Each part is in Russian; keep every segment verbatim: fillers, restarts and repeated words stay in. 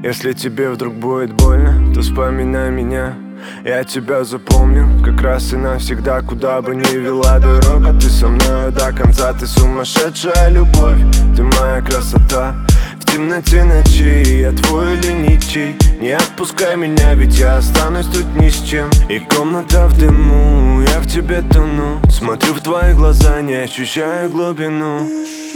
Если тебе вдруг будет больно, то вспоминай меня. Я тебя запомнил, как раз и навсегда. Куда бы ни вела дорога, ты со мною до конца. Ты сумасшедшая любовь, ты моя красота. В темноте ночи я твой или ничей. Не отпускай меня, ведь я останусь тут ни с чем. И комната в дыму, я в тебе тону. Смотрю в твои глаза, не ощущаю глубину.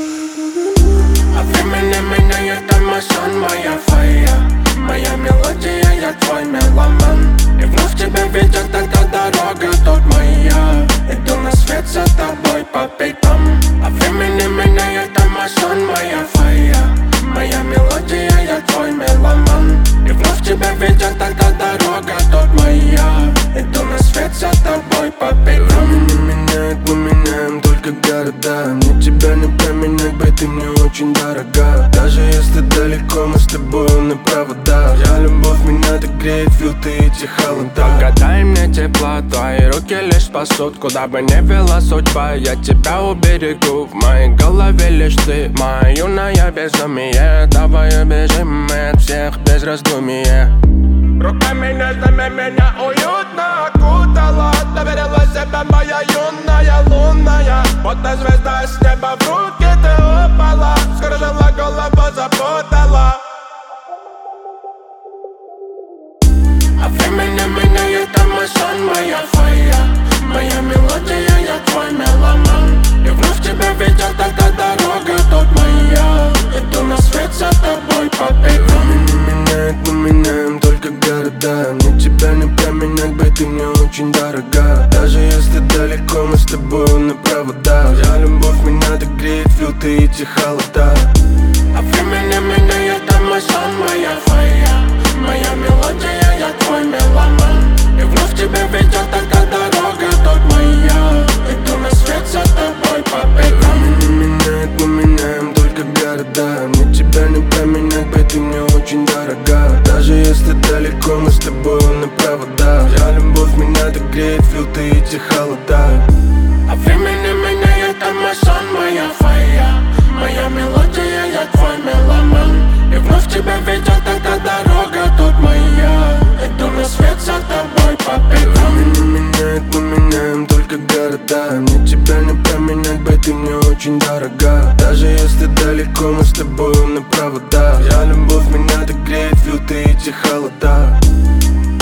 А времени меня, это мой сон, моя фея. Моя мелодия, я твой меломан. И вновь тебя видят, тогда дорога тут моя. Иду на свет за тобой по пятам. А времени меня, это мой сон, моя фея. Моя мелодия, я твой меломан. И вновь тебя видят, тогда дорога тут моя. Иду на свет за тобой по пятам. Времени меняет, мы меняем только города. Мне тебя не променять, бэй, ты мне очень дорога. Даже если далеко, мы с тобой на провода. Я любовь, меня так греет, филты эти холода. Погадай мне тепло, твои руки лишь спасут. Куда бы ни вела судьба, я тебя уберегу. В моей голове лишь ты, моя юная безумие. Давай убежим мы от всех без раздумия. Руками нежными меня уютно окутала. Доверила себе моя юная лунная. Будто звезда с неба в руки ты упала. Скружила голову, запутала. А времени меня, это мой сон, моя фея. Моя мелодия, я твой меломан. И вновь тебя видят, тогда дорога тут моя. Иду на свет за тобой по пятам. Времени меняет, мы меняем только города. Мне тебя не променять, бэй, ты мне очень дорога. Даже если далеко, мы с тобой на провода. Я любовь, меня так греет, филты эти холода. А времени меня, это мой сон, моя фея. Моя мелодия, я твой меломан. И вновь тебя видят, тогда дорога тут моя. Иду на свет за тобой по пятам. Времени меняет, мы меняем только города. Мне тебя не променять, бэй, ты мне очень дорога. Даже если далеко, мы с тобой на провода. Я любовь, меня так греет, филты эти холода. А времени меня, это мой сон, моя фея. Моя мелодия, я твой меломан. И вновь тебя видят, тогда дорога тут моя. Иду на свет за тобой по пятам. Времени меняет, мы меняем только города. Мне тебя не променять, бэй, ты мне очень дорога. Даже если далеко, мы с тобой на провода. Я любовь, меня так греет, филты эти холода.